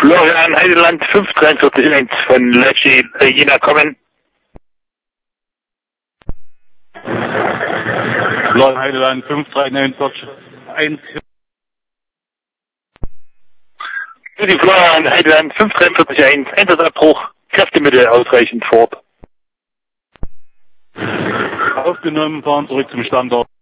Florian Heideland 543 von Lecce Jena kommen. Florian Heideland 539 Die Florian Heideland 543 Einsatzabbruch, Kräftemittel ausreichend fort. aufgenommen, fahren zurück zum Standort.